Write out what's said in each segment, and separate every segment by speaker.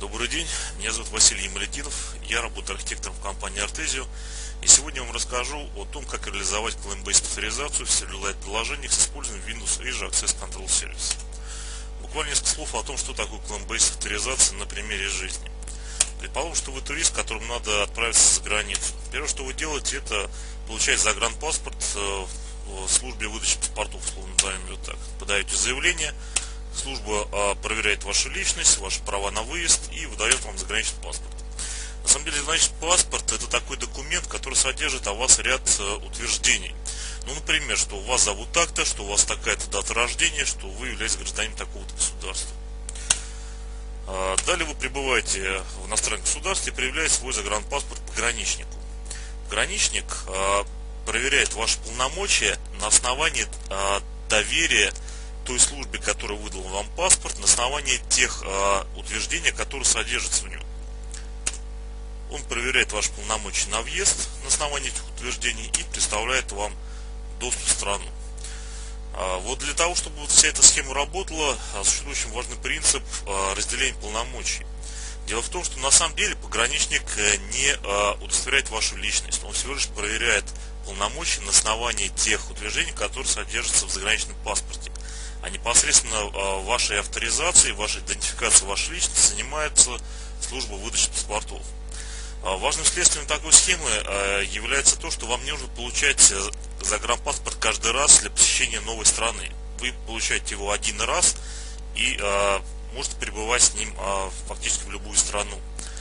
Speaker 1: Добрый день, меня зовут Василий Ямалетдинов, я работаю архитектором в компании Artesio, и сегодня я вам расскажу о том, как реализовать Claim-Based авторизацию в Silverlight приложениях с использованием Windows Azure Access Control Service. Буквально несколько слов о том, что такое Claim-Based авторизация на примере жизни. Предположим, что вы турист, которому надо отправиться за границу. Первое, что вы делаете, это получать загранпаспорт в службе выдачи паспортов, условно назовем ее так. Подаете заявление. Служба проверяет вашу личность, ваши права на выезд и выдает вам заграничный паспорт. На самом деле, заграничный паспорт – это такой документ, который содержит о вас ряд утверждений. Ну, например, что вас зовут так-то, что у вас такая-то дата рождения, что вы являетесь гражданином такого-то государства. Далее вы прибываете в иностранном государстве и предъявляете свой загранпаспорт пограничнику. Пограничник проверяет ваши полномочия на основании доверия той службе, которая выдала вам паспорт, на основании тех утверждений, которые содержатся в нем. Он проверяет ваши полномочия на въезд на основании этих утверждений и представляет вам доступ в страну. Вот для того, чтобы вот вся эта схема работала, существует очень важный принцип разделения полномочий. Дело в том, что на самом деле пограничник не удостоверяет вашу личность, он всего лишь проверяет полномочия на основании тех утверждений, которые содержатся в заграничном паспорте. А непосредственно вашей авторизацией, вашей идентификацией вашей личности занимается служба выдачи паспортов. Важным следствием такой схемы является то, что вам не нужно получать загранпаспорт каждый раз для посещения новой страны. Вы получаете его один раз и можете перебывать с ним фактически в любую страну.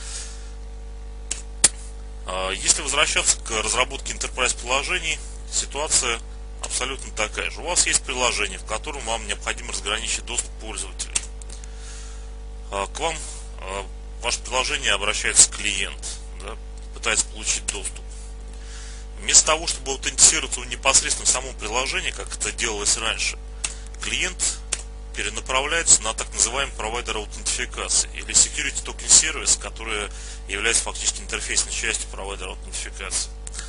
Speaker 1: Если возвращаться к разработке Enterprise приложений, ситуация абсолютно такая же. У вас есть приложение, в котором вам необходимо разграничить доступ пользователей. К вам ваше приложение обращается клиент, да, пытается получить доступ. Вместо того, чтобы аутентифицироваться непосредственно в самом приложении, как это делалось раньше, клиент перенаправляется на так называемый провайдер аутентификации или Security Token Service, который является фактически интерфейсной частью провайдера аутентификации.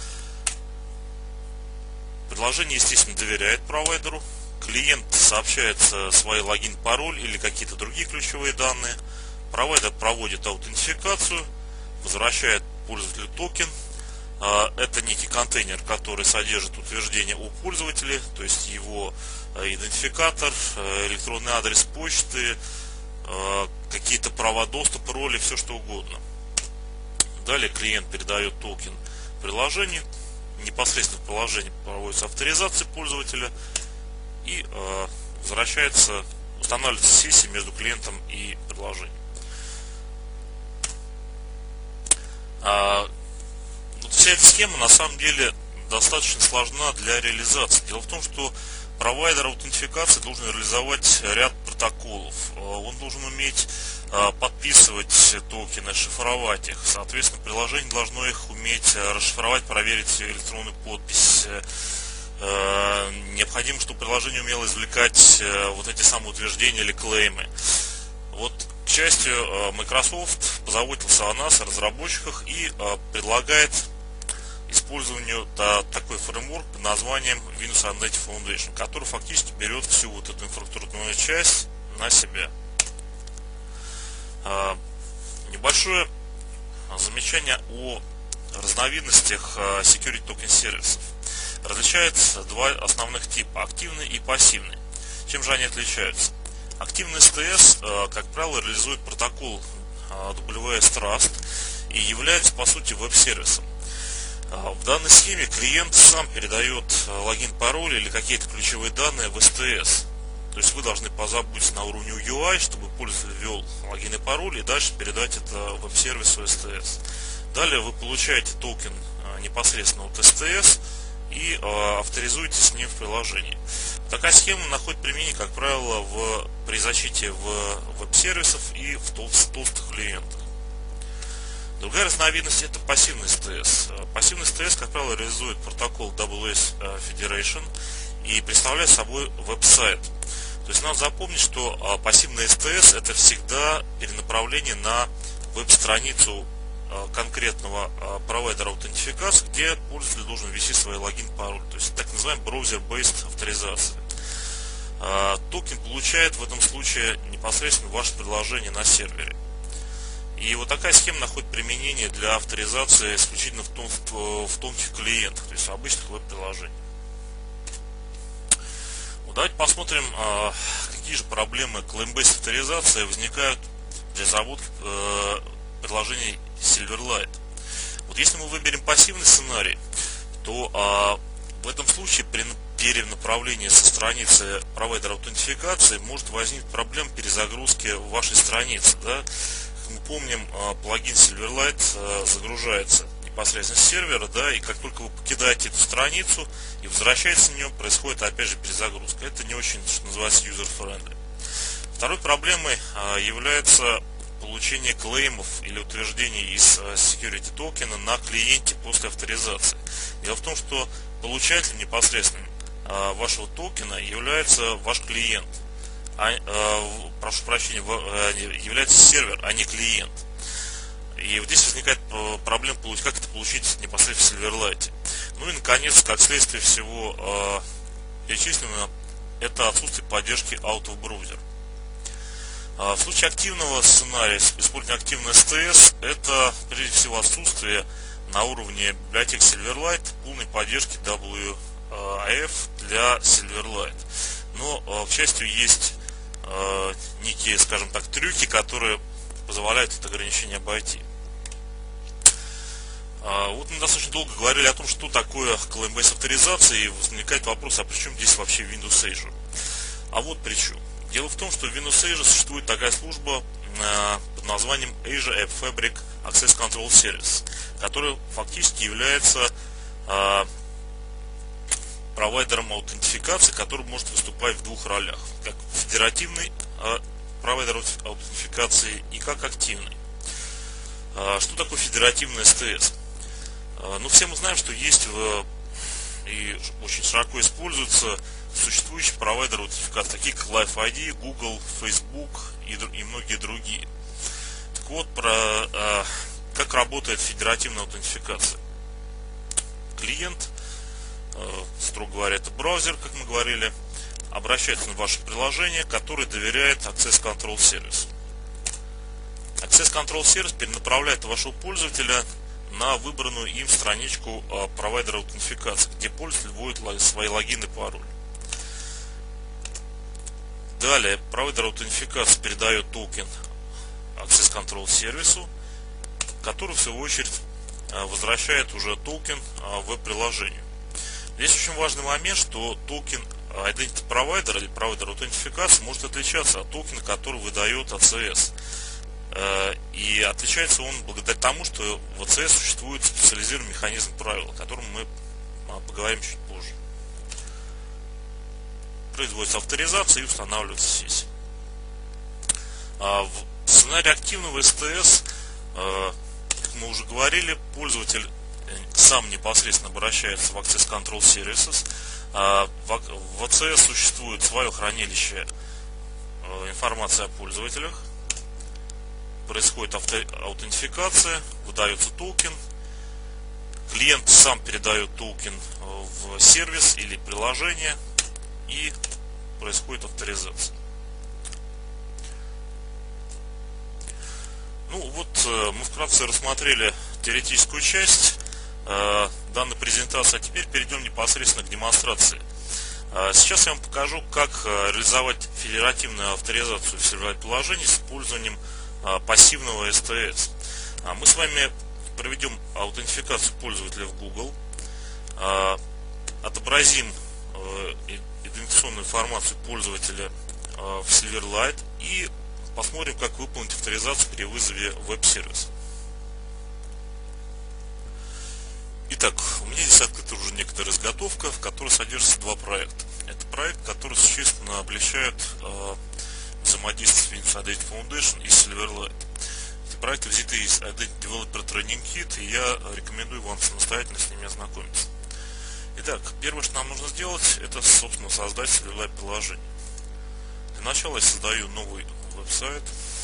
Speaker 1: Приложение, естественно, доверяет провайдеру, клиент сообщает свои логин, пароль или какие-то другие ключевые данные, провайдер проводит аутентификацию, возвращает пользователю токен. Это некий контейнер, который содержит утверждение о пользователе, то есть его идентификатор, электронный адрес почты, какие-то права доступа, роли, все что угодно. Далее клиент передает токен приложению. Непосредственно в приложении проводится авторизация пользователя и устанавливается сессия между клиентом и приложением. Вся эта схема на самом деле достаточно сложна для реализации. Дело в том, что провайдер аутентификации должен реализовать ряд протоколов. Он должен уметь подписывать токены, шифровать их. Соответственно, приложение должно их уметь расшифровать, проверить электронную подпись. Необходимо, чтобы приложение умело извлекать вот эти самые утверждения или клеймы. Вот, к счастью, Microsoft позаботился о нас, о разработчиках, и предлагает использованию такой фреймворк под названием Windows Identity Foundation, который фактически берет всю вот эту инфраструктурную часть на себя. Небольшое замечание о разновидностях Security Token сервисов. Различаются два основных типа: активный и пассивный. Чем же они отличаются? Активный СТС, как правило, реализует протокол WS Trust и является по сути веб-сервисом. В данной схеме клиент сам передает логин, пароль или какие-то ключевые данные в СТС. То есть вы должны позаботиться на уровне UI, чтобы пользователь ввел логин и пароль и дальше передать это веб-сервису STS. Далее вы получаете токен непосредственно от STS и авторизуете с ним в приложении. Такая схема находит применение, как правило, при защите веб-сервисов и в толстых клиентах. Другая разновидность – это пассивный СТС. Пассивный СТС, как правило, реализует протокол WS Federation и представляет собой веб-сайт. То есть надо запомнить, что пассивный СТС – это всегда перенаправление на веб-страницу конкретного провайдера аутентификации, где пользователь должен ввести свой логин, пароль. То есть так называемая браузер-based авторизация. Токен получает в этом случае непосредственно ваше приложение на сервере. И вот такая схема находит применение для авторизации исключительно в тонких клиентах, то есть в обычных веб-приложениях. Вот давайте посмотрим, какие же проблемы Claim-Based авторизации возникают для разработки приложений Silverlight. Вот если мы выберем пассивный сценарий, то в этом случае при перенаправлении со страницы провайдера аутентификации может возникнуть проблема перезагрузки вашей страницы. Да? Как мы помним, плагин Silverlight загружается непосредственно с сервера, да, и как только вы покидаете эту страницу и возвращаетесь на нее, происходит опять же перезагрузка. Это не очень, что называется, user-friendly. Второй проблемой является получение клеймов или утверждений из security токена на клиенте после авторизации. Дело в том, что получателем непосредственно вашего токена является ваш клиент, прошу прощения, является сервер, а не клиент. И вот здесь возникает проблема, как это получить непосредственно в Silverlight. Ну и наконец, как следствие всего перечисленного, это отсутствие поддержки out of browser. В случае активного сценария, использования активной STS, это прежде всего отсутствие на уровне библиотек Silverlight полной поддержки WAF для Silverlight. Но, к счастью, есть некие, скажем так, трюки, которые позволяют это ограничение обойти. Вот мы достаточно долго говорили о том, что такое Claim-Based авторизация, и возникает вопрос, а при чем здесь вообще Windows Azure? А вот при чем. Дело в том, что в Windows Azure существует такая служба под названием Azure App Fabric Access Control Service, которая фактически является провайдером аутентификации, который может выступать в двух ролях, как федеративный провайдер аутентификации и как активный. Что такое федеративный STS? Ну, все мы знаем, что есть и очень широко используются существующие провайдеры аутентификации, такие как LifeID, Google, Facebook и многие другие. Так вот, как работает федеративная аутентификация. Клиент, строго говоря, это браузер, как мы говорили, обращается на ваше приложение, которое доверяет Access Control Service. Access Control Service перенаправляет вашего пользователя на выбранную им страничку провайдера аутентификации, где пользователь вводит свои логины и пароль. Далее провайдер аутентификации передает токен Access Control сервису, который в свою очередь возвращает уже токен веб-приложению. Здесь очень важный момент, что токен Identity Provider или провайдер аутентификации может отличаться от токена, который выдает ACS. И отличается он благодаря тому, что в ACS существует специализированный механизм правил, о котором мы поговорим чуть позже. Производится авторизация и устанавливается сессия. В сценарии активного STS, как мы уже говорили, пользователь сам непосредственно обращается в Access Control Services. В ACS существует свое хранилище информации о пользователях. Происходит аутентификация, выдается токен. Клиент сам передает токен в сервис или приложение, и происходит авторизация. Ну вот мы вкратце рассмотрели теоретическую часть данной презентации, а теперь перейдем непосредственно к демонстрации. Сейчас я вам покажу, как реализовать федеративную авторизацию в серверном приложении с использованием пассивного STS. Мы с вами проведем аутентификацию пользователя в Google, отобразим идентификационную информацию пользователя в Silverlight и посмотрим, как выполнить авторизацию при вызове веб-сервиса. Итак, у меня здесь открыта уже некоторая заготовка, в которой содержится два проекта. Это проект, который существенно облегчает взаимодействие с Windows Identity Foundation и Silverlight. Эти проекты взяты из Identity Developer Training Kit, и я рекомендую вам самостоятельно с ними ознакомиться. Итак, первое, что нам нужно сделать, это, собственно, создать Silverlight приложение. Для начала я создаю новый веб-сайт,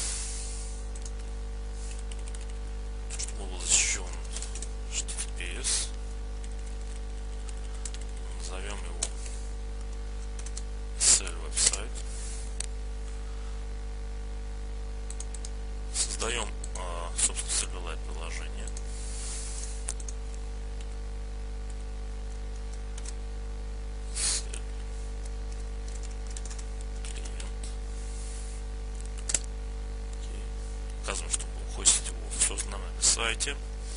Speaker 1: чтобы был защищен HTTPS. Назовем его SL-веб-сайт. Создаем приложение. Указываем, что будем хостить его в созданном нами сайте.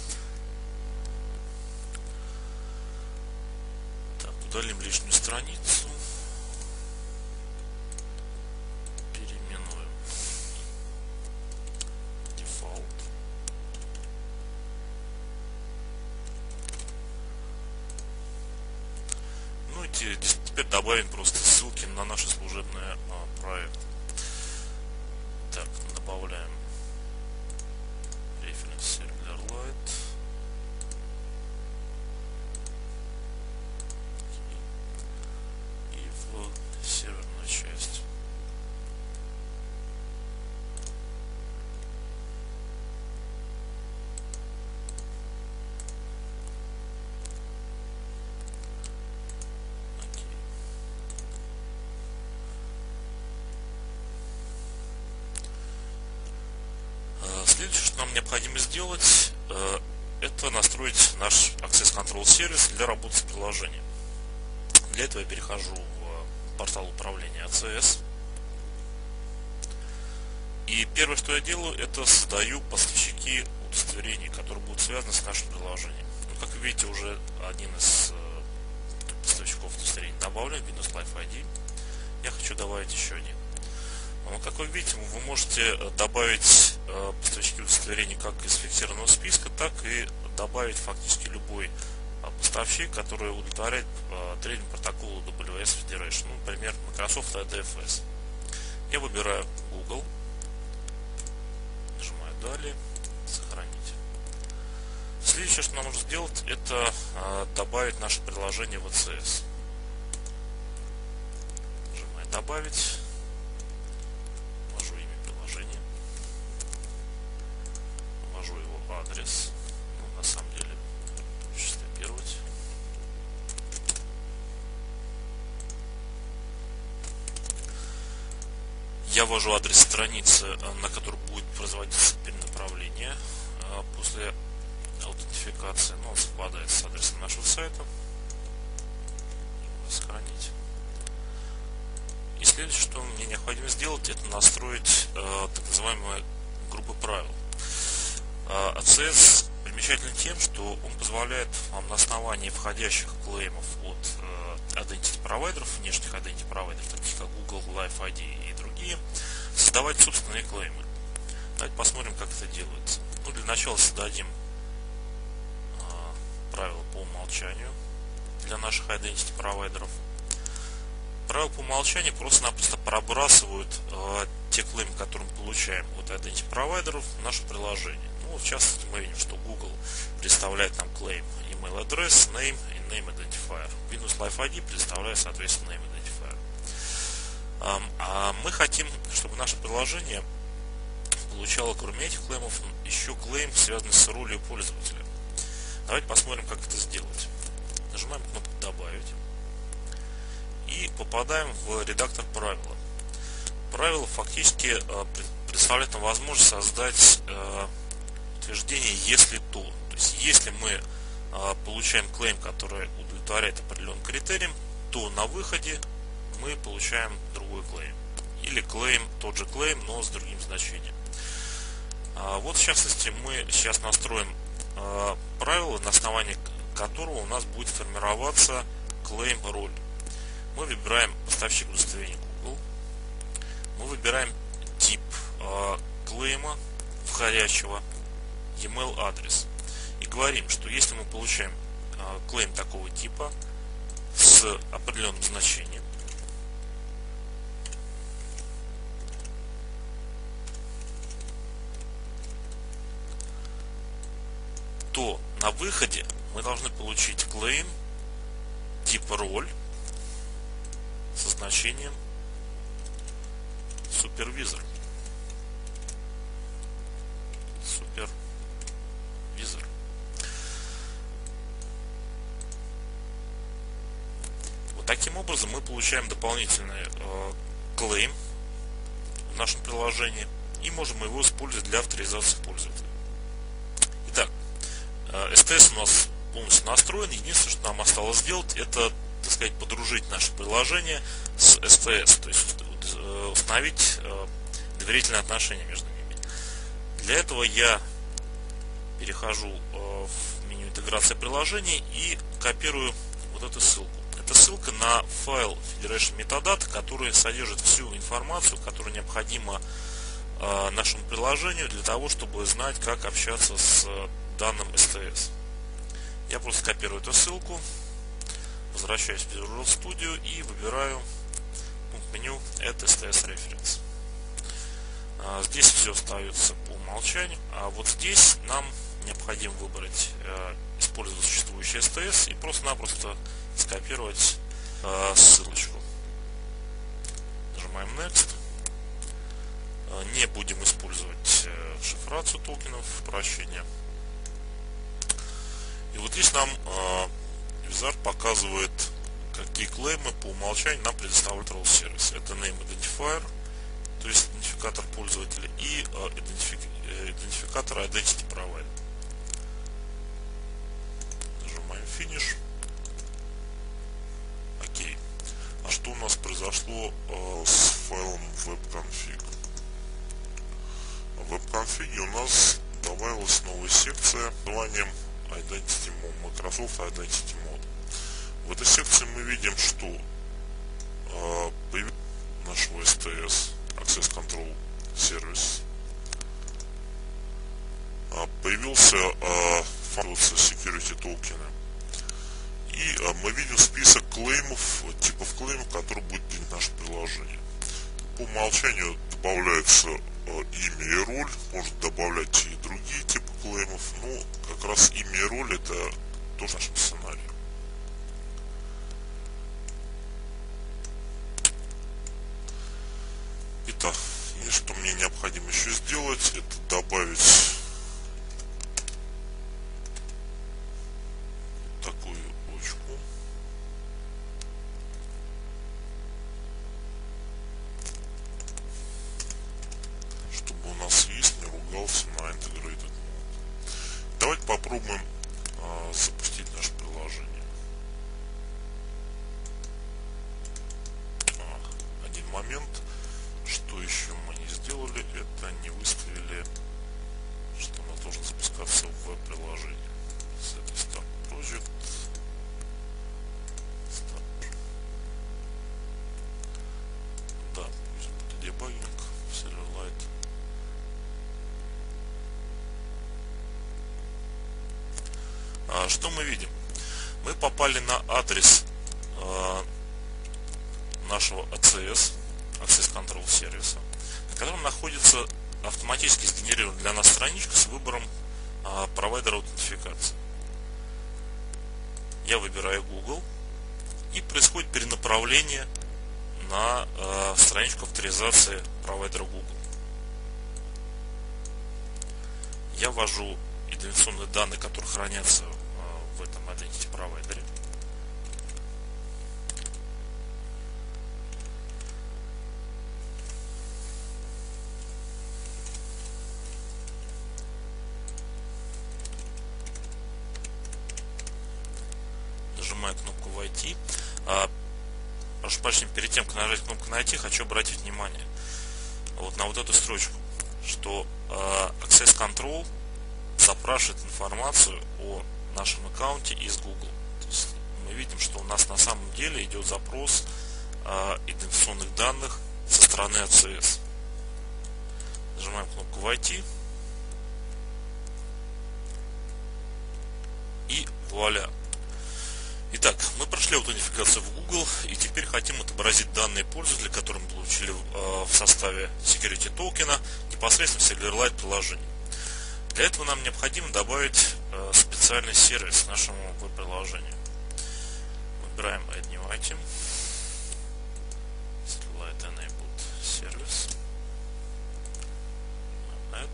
Speaker 1: Так, удалим лишнюю страницу. Переименуем дефолт. Ну и теперь добавим просто ссылки на наши служебные проекты. Так, добавляем reference ServerLite. И в серверную часть. Следующее, что нам необходимо сделать, это настроить наш Access Control сервис для работы с приложением. Для этого я перехожу в портал управления ACS. И первое, что я делаю, это создаю поставщики удостоверений, которые будут связаны с нашим приложением. Ну, как вы видите, уже один из поставщиков удостоверений добавлен, Windows Live ID. Я хочу добавить еще один. Ну, как вы видите, вы можете добавить поставщики удостоверений как из фиксированного списка, так и добавить фактически любой поставщик, который удовлетворяет требованиям протокола WS Federation, ну, например, Microsoft ADFS. Я выбираю Google, нажимаю далее, сохранить. Следующее, что нам нужно сделать, это добавить наше приложение в ACS. Нажимаю добавить. Ввожу его адрес, ну, на самом деле скопировать. Я ввожу адрес страницы, на которой будет производиться перенаправление после аутентификации, но он совпадает с адресом нашего сайта. Сохранить. И следующее, что мне необходимо сделать, это настроить так называемые группы правил. ACS примечателен тем, что он позволяет вам на основании входящих клеймов от identity провайдеров, внешних identity провайдеров, таких как Google, Live ID и другие, создавать собственные клеймы. Давайте посмотрим, как это делается. Ну, для начала создадим правила по умолчанию для наших identity провайдеров. Правила по умолчанию просто-напросто пробрасывают те клеймы, которые мы получаем от identity провайдеров, в наше приложение. Ну, в частности, мы видим, что Google представляет нам клейм email address, name и name identifier. Windows Live ID представляет, соответственно, name identifier. А мы хотим, чтобы наше приложение получало, кроме этих клеймов, еще клейм, связанный с ролью пользователя. Давайте посмотрим, как это сделать. Нажимаем кнопку «Добавить» и попадаем в редактор правила. Правило фактически представляет нам возможность создать утверждение «если то». То есть, если мы получаем клейм, который удовлетворяет определенным критериям, то на выходе мы получаем другой клейм. Или клейм, тот же клейм, но с другим значением. Вот, в частности, мы сейчас настроим правило, на основании которого у нас будет формироваться клейм роль. Мы выбираем поставщик удостоверения Google. Мы выбираем тип клейма входящего, email адрес. И говорим, что если мы получаем клейм такого типа с определенным значением, то на выходе мы должны получить клейм типа роль со значением супервизор. Вот таким образом мы получаем дополнительный клейм в нашем приложении и можем его использовать для авторизации пользователя. STS у нас полностью настроен. Единственное, что нам осталось сделать, это, так сказать, подружить наше приложение с STS, то есть установить доверительные отношения между ними. Для этого я перехожу в меню интеграция приложений и копирую вот эту ссылку. Это ссылка на файл Federation Metadata, который содержит всю информацию, которая необходима нашему приложению для того, чтобы знать, как общаться с данным STS. Я просто копирую эту ссылку, возвращаюсь в Visual Studio и выбираю пункт меню Add STS Reference. Здесь все остается по умолчанию, а вот здесь нам необходимо выбрать использовать существующий STS и просто-напросто скопировать ссылочку. Нажимаем Next. Не будем использовать шифрацию токенов, прощения. И вот здесь нам Wizard показывает, какие клеймы по умолчанию нам предоставляет Role Service. Это Name Identifier, то есть идентификатор пользователя, и идентификатор Identity Provider. Нажимаем Finish. Окей. А что у нас произошло с файлом webconfig? В webconfig у нас добавилась новая секция с названием Identity Mode, Microsoft Identity Mode. В этой секции мы видим, что появился нашего STS Access Control Service, появился функция Security токена, и мы видим список клеймов, типов клеймов, которые будет принять наше приложение. По умолчанию добавляется имя и роль, может добавлять и другие типы клеймов, но как раз имя и роль это тоже наш сценарий. Итак, и что мне необходимо еще сделать, это добавить такую очку. Чтобы у нас есть не ругался на Integrated Mode. Давайте попробуем запустить наше приложение. Один момент. Что еще мы не сделали, это не выставили, что у нас должен запускаться в веб-приложение. С этой Start Project. Да, пусть будет дебагинг, Silverlight. Что мы видим? Мы попали на адрес нашего ACS, Access Control сервиса, на котором находится автоматически сгенерированная для нас страничка с выбором провайдера аутентификации. Я выбираю Google, и происходит перенаправление на страничку авторизации провайдера Google. Я ввожу идентификационные данные, которые хранятся в этом Identity провайдере. Нажимаю кнопку «Войти». Прошу прощения, перед тем, как нажать кнопку «Найти», хочу обратить внимание вот на вот эту строчку, что Access Control запрашивает информацию о нашем аккаунте из Google. То есть мы видим, что у нас на самом деле идет запрос идентификационных данных со стороны ACS. Нажимаем кнопку «Войти». И вуаля! Итак, мы прошли аутентификацию в Google и теперь хотим отобразить данные пользователя, которые мы получили в составе Security токена непосредственно в Silverlight приложении. Для этого нам необходимо добавить специальный сервис к нашему веб-приложению. Выбираем Add New Item, Silverlight Enabled Service, Add.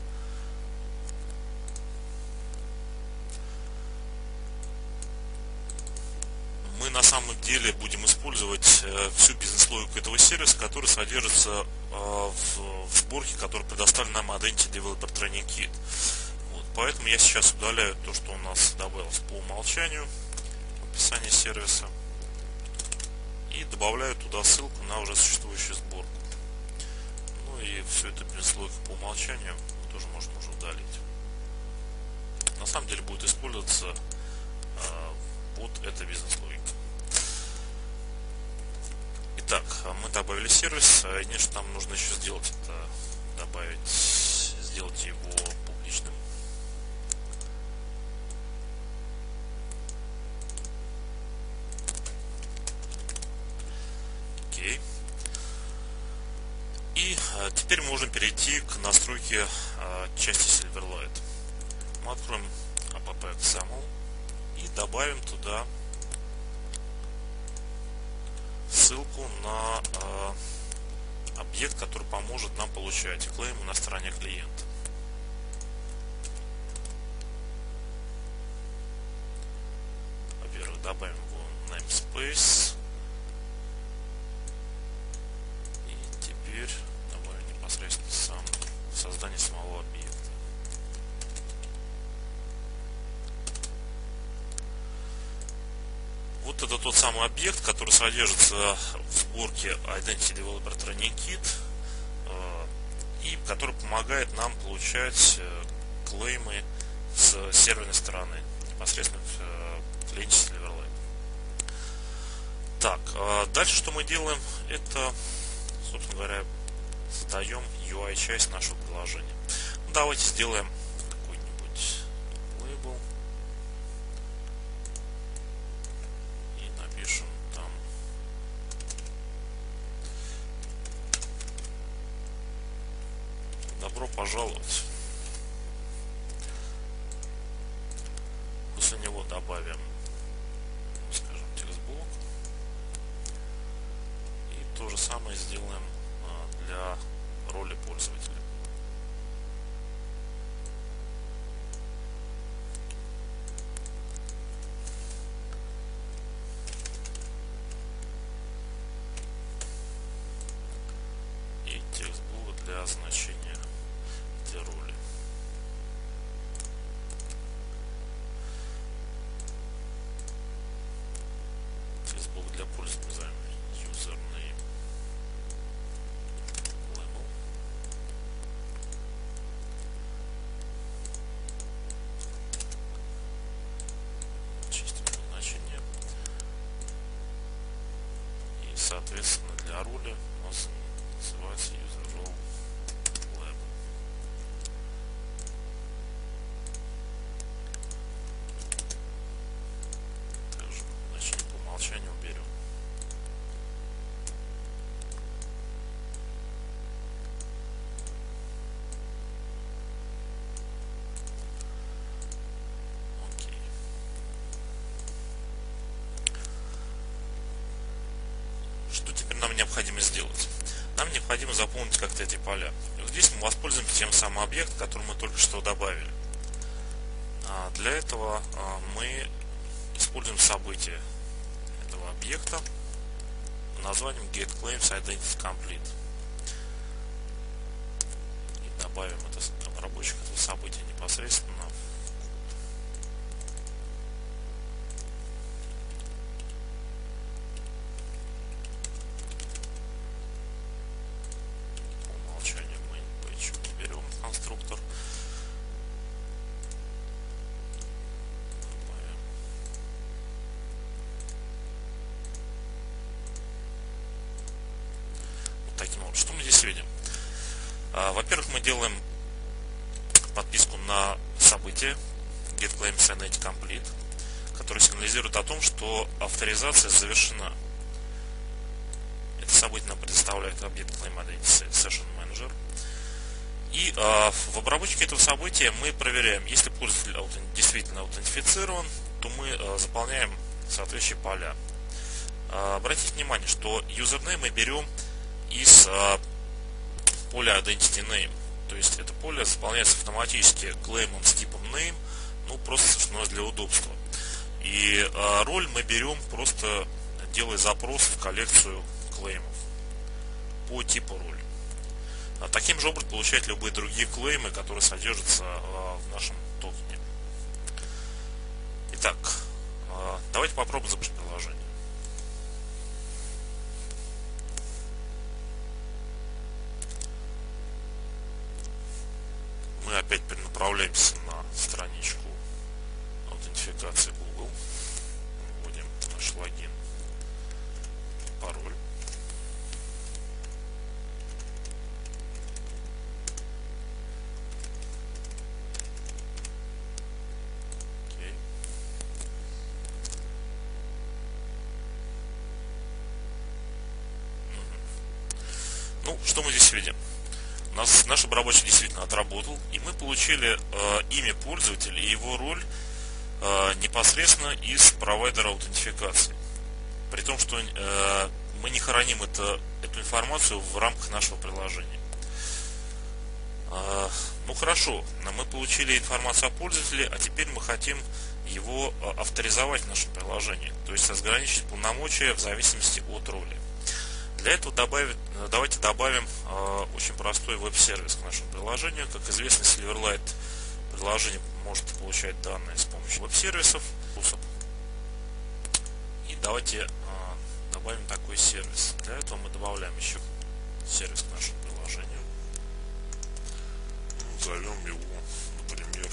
Speaker 1: Мы на самом деле будем использовать всю бизнес-логику этого сервиса, который содержится в сборке, которая предоставлена нам Identity Developer Training Kit. Вот, Поэтому я сейчас удаляю то, что у нас добавилось по умолчанию в описании сервиса, и добавляю туда ссылку на уже существующую сборку. Ну и все это без логики по умолчанию тоже можно уже удалить. На самом деле будет использоваться вот эта бизнес-логика. Итак, мы добавили сервис. Единственное, что нам нужно еще сделать, это сделать его публичным. Окей. И теперь мы можем перейти к настройке части Silverlight. Мы откроем app.xaml и добавим туда ссылку на объект, который поможет нам получать клеймы на стороне клиента. Во-первых, добавим его namespace. И теперь добавим непосредственно создание самого объекта. Вот это тот самый объект, который содержится в сборке Identity Developer Training Kit и который помогает нам получать клеймы с серверной стороны, непосредственно в клиенте Silverlight. Так, дальше что мы делаем? Это, собственно говоря, создаем UI-часть нашего приложения. Давайте сделаем какой-нибудь лейбл. Там добро пожаловать. После него добавим, скажем, текстблок. И то же самое сделаем для роли пользователя. Для значения для роли. Facebook для пользователя назовем username label. Чистим значение. И соответственно для роли у нас называется user role. Также значение по умолчанию уберем. Окей. Что теперь нам необходимо сделать? Нам необходимо заполнить как-то эти поля. Здесь мы воспользуемся тем самым объектом, который мы только что добавили. Для этого мы используем событие этого объекта под названием getClaimsIdentityComplete. И добавим это обработчик этого события непосредственно конструктор. Вот таким вот. Что мы здесь видим? Во-первых, мы делаем подписку на событие getClaimsIdentityComplete, который сигнализирует о том, что авторизация завершена. Это событие нам предоставляет объект ClaimIdentity Session Manager. И в обработчике этого события мы проверяем, если пользователь действительно аутентифицирован, то мы заполняем соответствующие поля. Обратите внимание, что username мы берем из поля Identity Name. То есть это поле заполняется автоматически клеймом с типом Name, ну просто совершенно для удобства. И роль мы берем, просто делая запрос в коллекцию клеймов по типу роль. Таким же образом получать любые другие клеймы, которые содержатся в нашем токене. опять перенаправляемся на страничку аутентификации Google. Вводим наш логин, пароль. Ну, что мы здесь видим? Наш обработчик действительно отработал, и мы получили имя пользователя и его роль непосредственно из провайдера аутентификации. При том, что мы не храним эту информацию в рамках нашего приложения. Ну хорошо, мы получили информацию о пользователе, а теперь мы хотим его авторизовать в нашем приложении, то есть разграничить полномочия в зависимости от роли. Для этого давайте добавим очень простой веб-сервис к нашему приложению. Как известно, Silverlight приложение может получать данные с помощью веб-сервисов. И давайте добавим такой сервис. Для этого мы добавляем еще сервис к нашему приложению.
Speaker 2: Назовем его, например,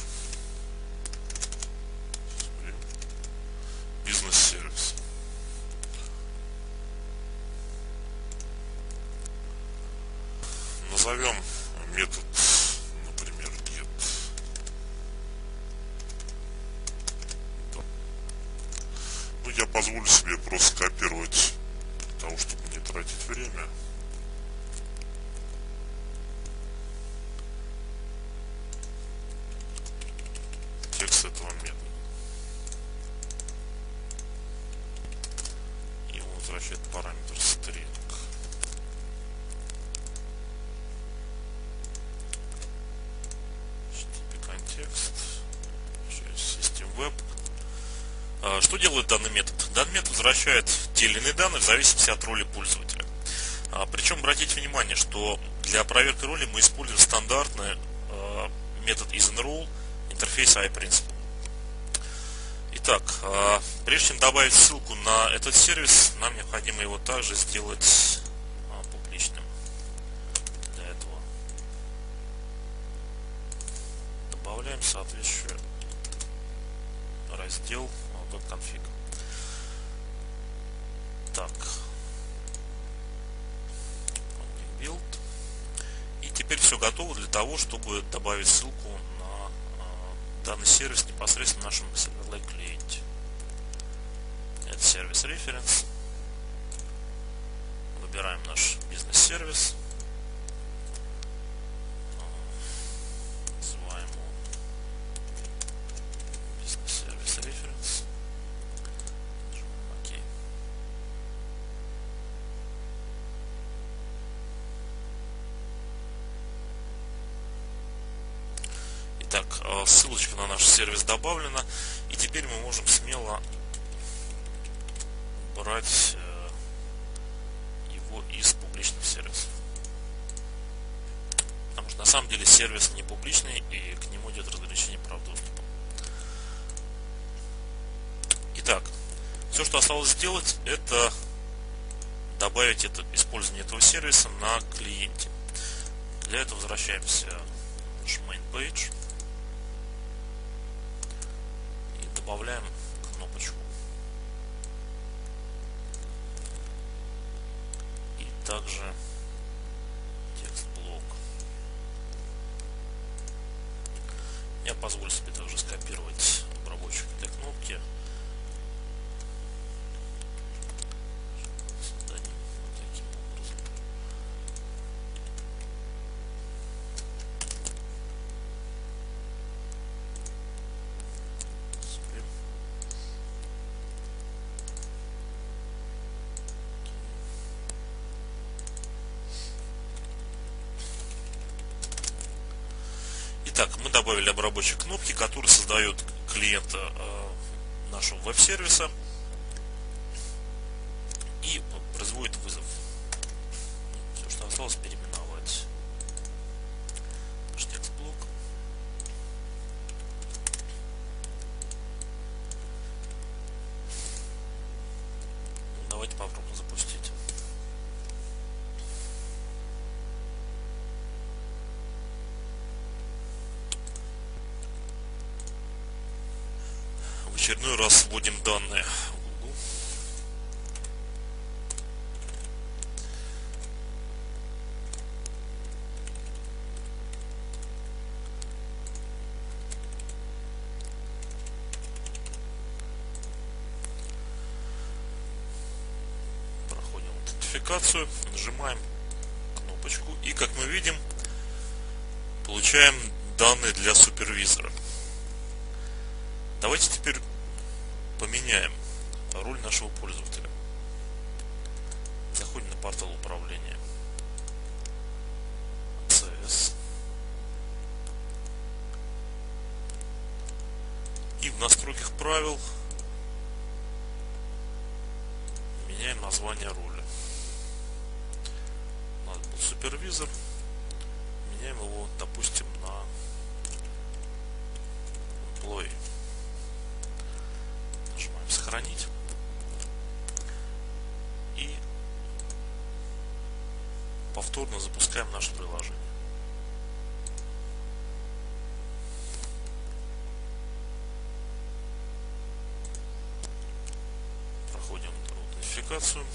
Speaker 2: бизнес-сервис. Назовем метод, например, get. Ну, я позволю себе просто скопировать, для того, чтобы не тратить время. Текст этого метода. И он возвращает параметр string. Контекст. System Web. Что делает данный метод? Данный метод возвращает те или иные данные в зависимости от роли пользователя. Причем обратите внимание, что для проверки роли мы используем стандартный метод isEnroll интерфейса iPrincipal. Итак, прежде чем добавить ссылку на этот сервис, нам необходимо его также сделать публичным. Для этого добавляем соответствующий раздел .config. Так, build. И теперь все готово для того, чтобы добавить ссылку на данный сервис непосредственно в нашем Silverlight клиенте. Это сервис reference. Выбираем наш бизнес-сервис. Называем его бизнес-сервис reference. Окей. Итак, ссылочка на наш сервис добавлена, и теперь мы можем смело брать его из публичных сервисов. Потому что на самом деле сервис не публичный, и к нему идет разграничение прав доступа. Итак, все, что осталось сделать, это добавить использование этого сервиса на клиенте. Для этого возвращаемся в наш main page и добавляем кнопочку. И также текст-блок. Я позволю себе также скопировать обработчик этой кнопки. Создадим вот таким образом. Итак, мы добавили обработчик кнопки, который создает клиента нашего веб-сервиса и производит вызов. Все, что осталось, переименовать наш текст-блок. Давайте попробуем запустить.
Speaker 1: очередной раз вводим данные. Проходим аутентификацию, нажимаем кнопочку и, как мы видим, получаем данные для супервизора. Давайте теперь поменяем роль нашего пользователя. Заходим на портал управления CS и в настройках правил меняем название роли. У нас был супервизор, меняем его, допустим, на employee. Нажимаем сохранить и повторно запускаем наше приложение. Проходим аутентификацию.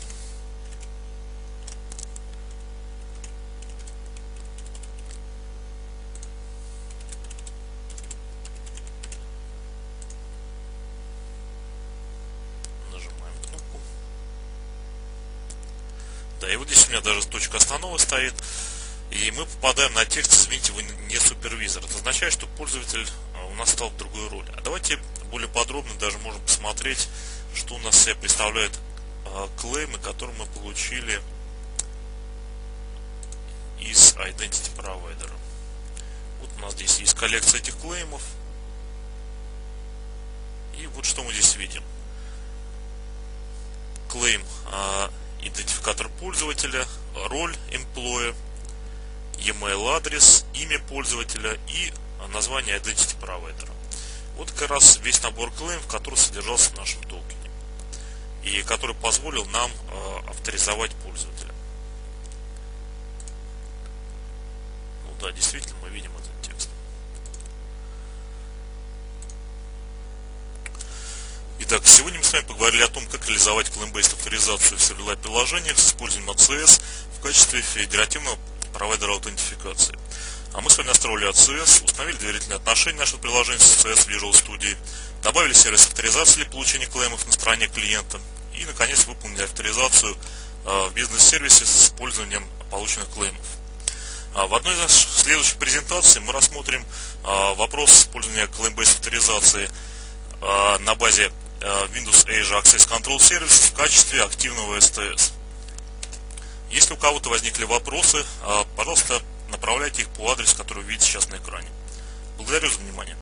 Speaker 1: Нажимаем кнопку. Да, и вот здесь у меня даже точка остановы стоит. И мы попадаем на текст: извините, вы не супервизор. Это означает, что пользователь у нас стал в другую роль. А давайте более подробно даже можем посмотреть, что у нас себя представляют клеймы, которые мы получили из Identity Provider. Вот у нас здесь есть коллекция этих клеймов. И вот что мы здесь видим. Клейм идентификатор пользователя, роль employee, e-mail адрес, имя пользователя и название Identity Provider. Вот как раз весь набор клеймов, который содержался в нашем токене и который позволил нам авторизовать пользователя. Ну да, действительно, мы видим этот текст. Итак, сегодня мы с вами поговорили о том, как реализовать claim-based авторизацию в сервер приложениях с использованием ACS в качестве федеративного провайдера аутентификации. А мы с вами настроили ACS, установили доверительные отношения нашего приложения с ACS в Visual Studio, добавили сервис авторизации для получения клеймов на стороне клиента и, наконец, выполнили авторизацию в бизнес-сервисе с использованием полученных клеймов. В одной из наших следующих презентаций мы рассмотрим вопрос использования claim-based авторизации на базе Windows Azure Access Control Service в качестве активного STS. Если у кого-то возникли вопросы, пожалуйста, направляйте их по адресу, который вы видите сейчас на экране. Благодарю за внимание.